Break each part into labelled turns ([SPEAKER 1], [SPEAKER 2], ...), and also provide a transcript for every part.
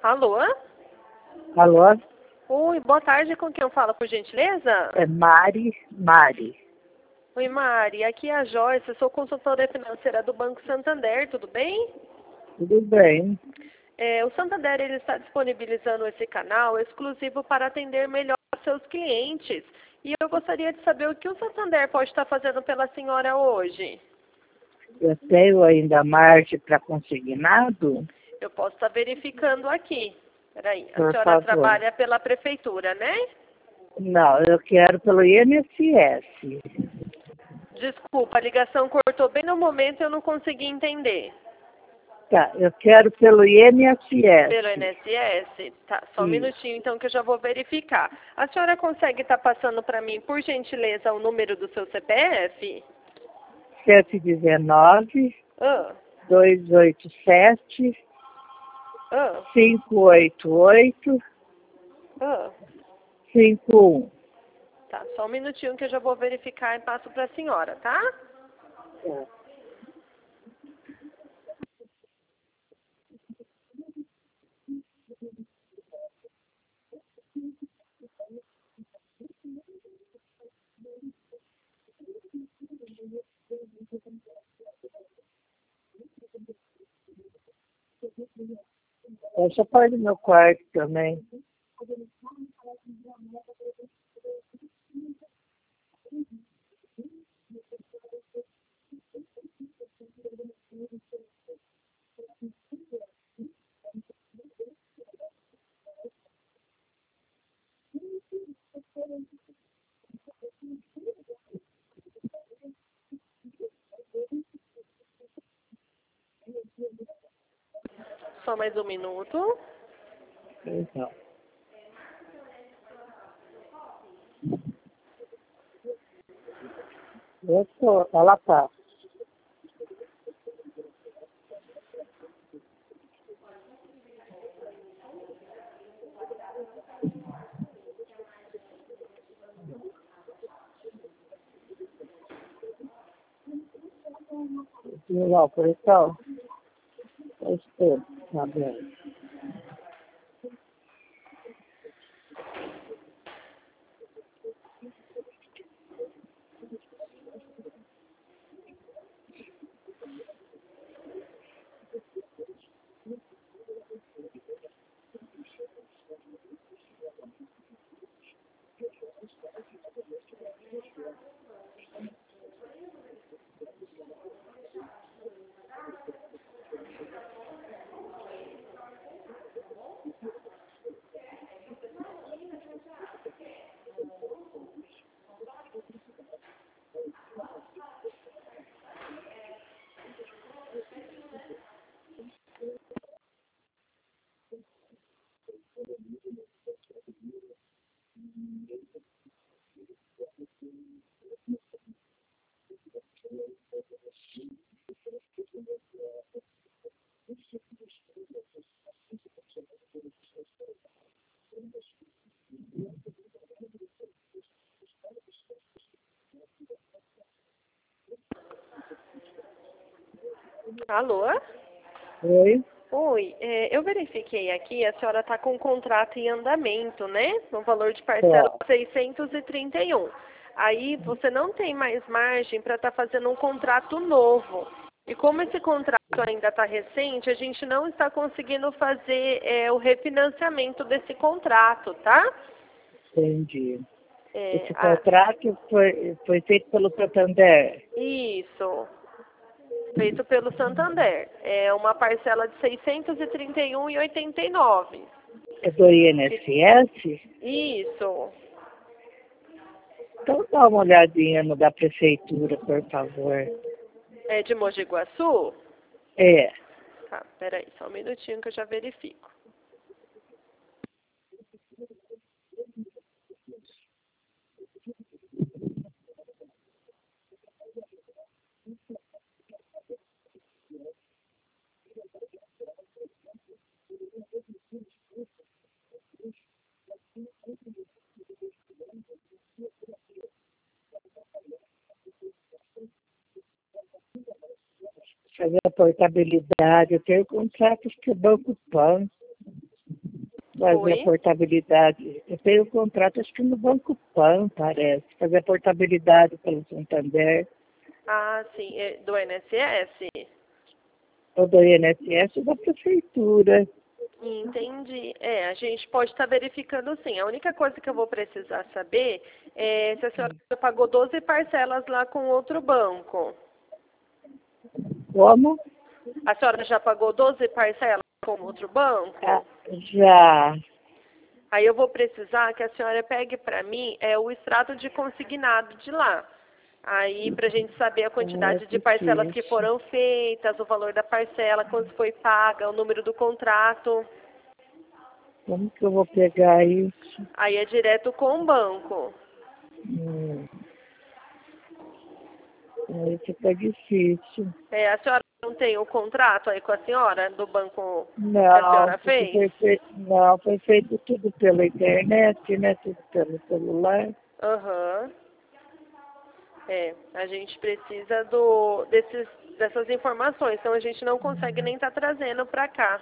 [SPEAKER 1] Alô?
[SPEAKER 2] Alô?
[SPEAKER 1] Oi, boa tarde, com quem eu falo, por gentileza?
[SPEAKER 2] É Mari.
[SPEAKER 1] Oi, Mari, aqui é a Joyce, eu sou consultora financeira do Banco Santander, tudo bem?
[SPEAKER 2] Tudo bem?
[SPEAKER 1] O Santander ele está disponibilizando esse canal exclusivo para atender melhor seus clientes. E eu gostaria de saber o que o Santander pode estar fazendo pela senhora hoje.
[SPEAKER 2] Eu tenho ainda margem para consignado?
[SPEAKER 1] Eu posso estar verificando aqui. Peraí, a
[SPEAKER 2] Por
[SPEAKER 1] senhora
[SPEAKER 2] favor.
[SPEAKER 1] trabalha pela prefeitura, né?
[SPEAKER 2] Não, eu quero pelo INSS.
[SPEAKER 1] Desculpa, a ligação cortou bem no momento e eu não consegui entender.
[SPEAKER 2] Tá, eu quero pelo INSS.
[SPEAKER 1] Pelo INSS? Tá, só um
[SPEAKER 2] Isso.
[SPEAKER 1] minutinho então que eu já vou verificar. A senhora consegue estar passando para mim, por gentileza, o número do seu CPF?
[SPEAKER 2] 119
[SPEAKER 1] Ah,
[SPEAKER 2] 287
[SPEAKER 1] ah,
[SPEAKER 2] 588
[SPEAKER 1] ah.
[SPEAKER 2] 51.
[SPEAKER 1] Tá, só um minutinho que eu já vou verificar e passo para a senhora, tá?
[SPEAKER 2] Tá. Essa pode no meu quarto também.
[SPEAKER 1] Só mais um minuto.
[SPEAKER 2] Então, ela tá. Não, por então, tá bem.
[SPEAKER 1] Alô?
[SPEAKER 2] Oi?
[SPEAKER 1] Oi, eu verifiquei aqui, a senhora está com um contrato em andamento, né? No valor de parcela
[SPEAKER 2] Tá.
[SPEAKER 1] 631. Aí você não tem mais margem para estar fazendo um contrato novo. E como esse contrato ainda está recente, a gente não está conseguindo fazer o refinanciamento desse contrato, tá?
[SPEAKER 2] Entendi.
[SPEAKER 1] É,
[SPEAKER 2] Esse contrato foi feito pelo Santander.
[SPEAKER 1] isso, feito pelo Santander. É uma parcela de 631,89.
[SPEAKER 2] É do INSS?
[SPEAKER 1] Isso.
[SPEAKER 2] Então dá uma olhadinha no da prefeitura, por favor.
[SPEAKER 1] É de Mogi Guaçu?
[SPEAKER 2] É.
[SPEAKER 1] Tá, peraí, só um minutinho que eu já verifico.
[SPEAKER 2] Fazer a portabilidade. Eu tenho contratos que o Banco Pan. fazer a
[SPEAKER 1] Oi?
[SPEAKER 2] portabilidade. Eu tenho um contrato, acho que no Banco Pan, parece. Fazer a portabilidade pelo Santander,
[SPEAKER 1] Ah, sim, do INSS?
[SPEAKER 2] ou do INSS ou da Prefeitura.
[SPEAKER 1] Entendi. A gente pode estar verificando sim. A única coisa que eu vou precisar saber é se a senhora já pagou 12 parcelas lá com outro banco.
[SPEAKER 2] Como?
[SPEAKER 1] A senhora já pagou 12 parcelas com outro
[SPEAKER 2] Ah,
[SPEAKER 1] banco?
[SPEAKER 2] já.
[SPEAKER 1] Aí eu vou precisar que a senhora pegue para mim o extrato de consignado de lá. Aí, para a gente saber a
[SPEAKER 2] É
[SPEAKER 1] quantidade de parcelas que
[SPEAKER 2] difícil.
[SPEAKER 1] foram feitas, o valor da parcela, quanto foi paga, o número do contrato.
[SPEAKER 2] Como que eu vou pegar isso?
[SPEAKER 1] Aí é direto com o banco.
[SPEAKER 2] Hum, aí fica difícil.
[SPEAKER 1] A senhora não tem o contrato aí com a senhora, do banco que a
[SPEAKER 2] Não,
[SPEAKER 1] senhora
[SPEAKER 2] porque
[SPEAKER 1] fez?
[SPEAKER 2] foi feito tudo pela internet, né? Tudo pelo celular.
[SPEAKER 1] Aham. A gente precisa dessas informações, então a gente não consegue nem estar trazendo para cá.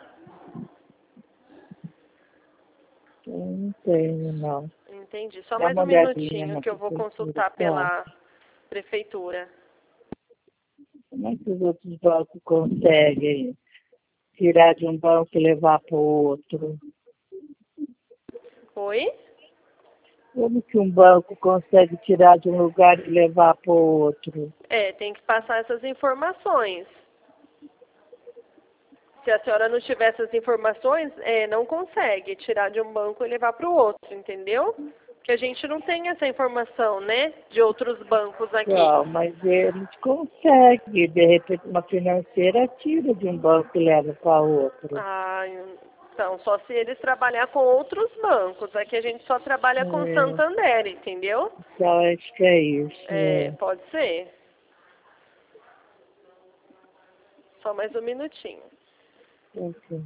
[SPEAKER 2] Eu não tenho, não.
[SPEAKER 1] Entendi. Só
[SPEAKER 2] Dá
[SPEAKER 1] mais
[SPEAKER 2] uma
[SPEAKER 1] um
[SPEAKER 2] olhadinha
[SPEAKER 1] minutinho
[SPEAKER 2] na
[SPEAKER 1] que eu vou
[SPEAKER 2] prefeitura,
[SPEAKER 1] consultar
[SPEAKER 2] tá?
[SPEAKER 1] pela prefeitura.
[SPEAKER 2] Como é que os outros bancos conseguem tirar de um banco e levar para o outro?
[SPEAKER 1] Oi?
[SPEAKER 2] Como que um banco consegue tirar de um lugar e levar para o outro?
[SPEAKER 1] Tem que passar essas informações. Se a senhora não tiver essas informações, não consegue tirar de um banco e levar para o outro, entendeu? Porque a gente não tem essa informação, né, de outros bancos aqui.
[SPEAKER 2] Não, mas eles conseguem. De repente, uma financeira tira de um banco e leva para outro.
[SPEAKER 1] Ah, então, só se eles trabalhar com outros bancos. Aqui a gente só trabalha com
[SPEAKER 2] É,
[SPEAKER 1] Santander, entendeu?
[SPEAKER 2] então, acho que é isso. É.
[SPEAKER 1] Pode ser. Só mais um minutinho.
[SPEAKER 2] Ok.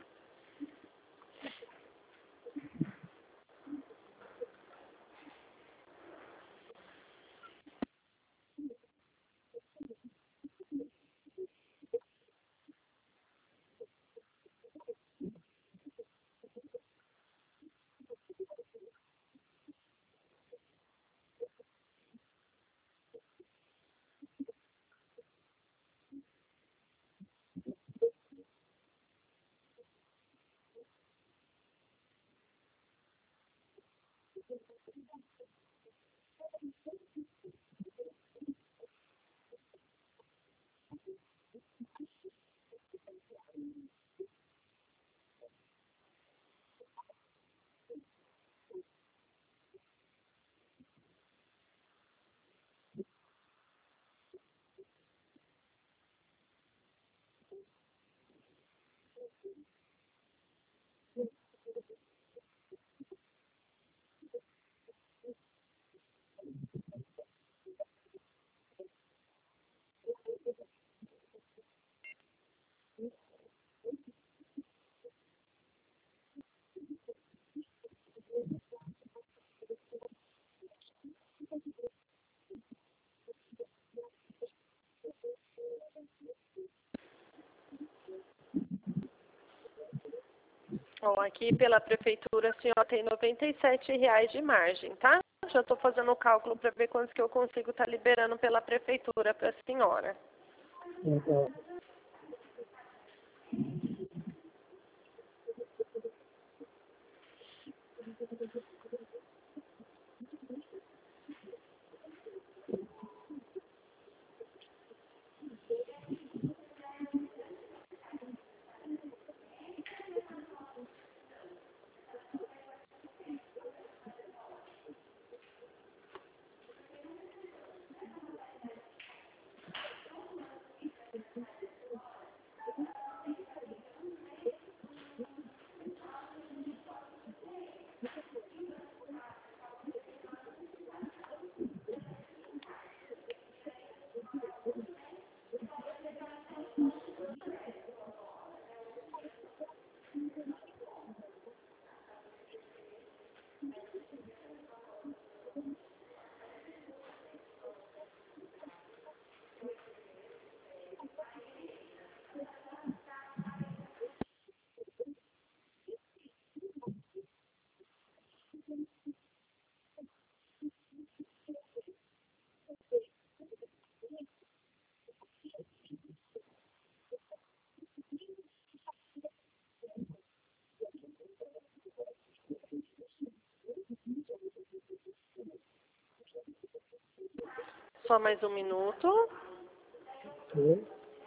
[SPEAKER 1] Ó, aqui pela prefeitura, a senhora tem R$ 97 de margem, tá? Já estou fazendo o cálculo para ver quantos que eu consigo estar liberando pela prefeitura para a senhora.
[SPEAKER 2] Então,
[SPEAKER 1] Só mais um minuto.
[SPEAKER 2] Ok.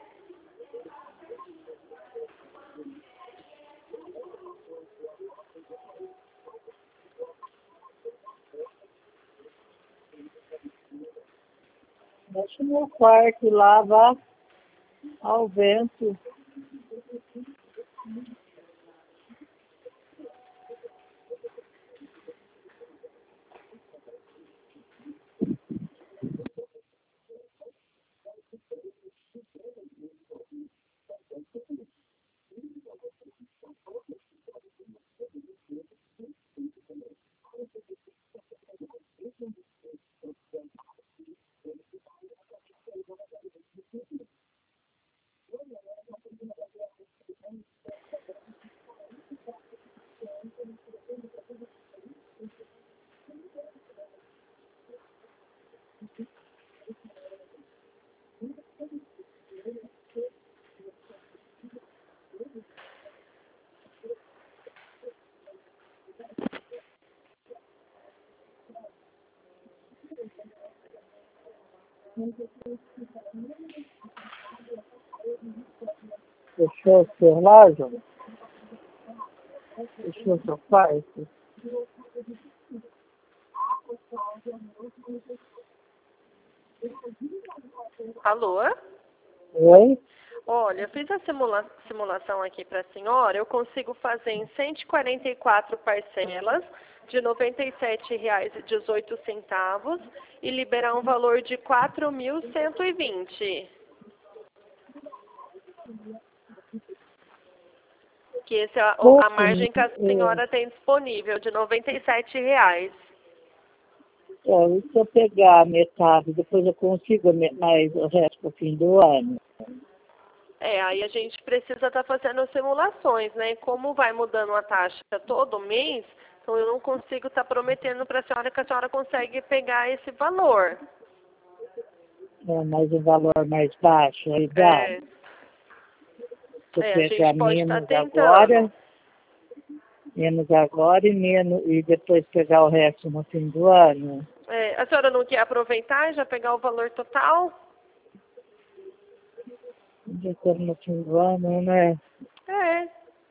[SPEAKER 2] Deixa o meu quarto lá, vá ao vento. Fechou o seu relógio? Fechou o seu quarto?
[SPEAKER 1] Alô?
[SPEAKER 2] Oi?
[SPEAKER 1] Olha, eu fiz a simulação aqui para a senhora. Eu consigo fazer em 144 parcelas de R$ 97,18 e liberar um valor de 4.120. Que essa é a margem que a senhora tem disponível, de R$ 97.
[SPEAKER 2] E se eu pegar a metade, depois eu consigo mais o resto pro fim do ano?
[SPEAKER 1] Aí a gente precisa estar fazendo simulações, né? Como vai mudando a taxa todo mês, então eu não consigo estar prometendo para a senhora que a senhora consegue pegar esse valor.
[SPEAKER 2] Mas um valor mais baixo, aí dá. Se eu
[SPEAKER 1] a
[SPEAKER 2] pegar
[SPEAKER 1] gente pode estar
[SPEAKER 2] menos
[SPEAKER 1] tentando.
[SPEAKER 2] agora e depois pegar o resto no fim do ano.
[SPEAKER 1] A senhora não quer aproveitar e já pegar o valor total?
[SPEAKER 2] Já estamos no fim do ano, né?
[SPEAKER 1] É.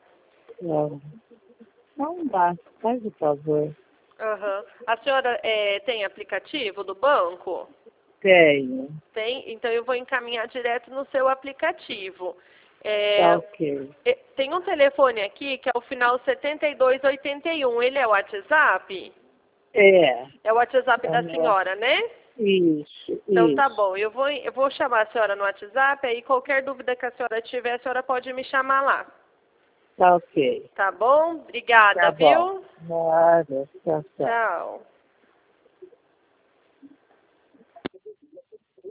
[SPEAKER 2] Não dá, faz o favor.
[SPEAKER 1] Aham. A senhora tem aplicativo do banco?
[SPEAKER 2] Tenho.
[SPEAKER 1] Tem? Então eu vou encaminhar direto no seu aplicativo.
[SPEAKER 2] Tá ok.
[SPEAKER 1] Tem um telefone aqui que é o final 7281. Ele é o WhatsApp?
[SPEAKER 2] É.
[SPEAKER 1] É o WhatsApp da senhora, né?
[SPEAKER 2] Isso.
[SPEAKER 1] Então tá bom. Eu vou chamar a senhora no WhatsApp, aí qualquer dúvida que a senhora tiver, a senhora pode me chamar lá.
[SPEAKER 2] Tá ok.
[SPEAKER 1] Tá bom? Obrigada,
[SPEAKER 2] Tá bom.
[SPEAKER 1] viu?
[SPEAKER 2] Nada. Tchau, tchau.
[SPEAKER 1] Tchau.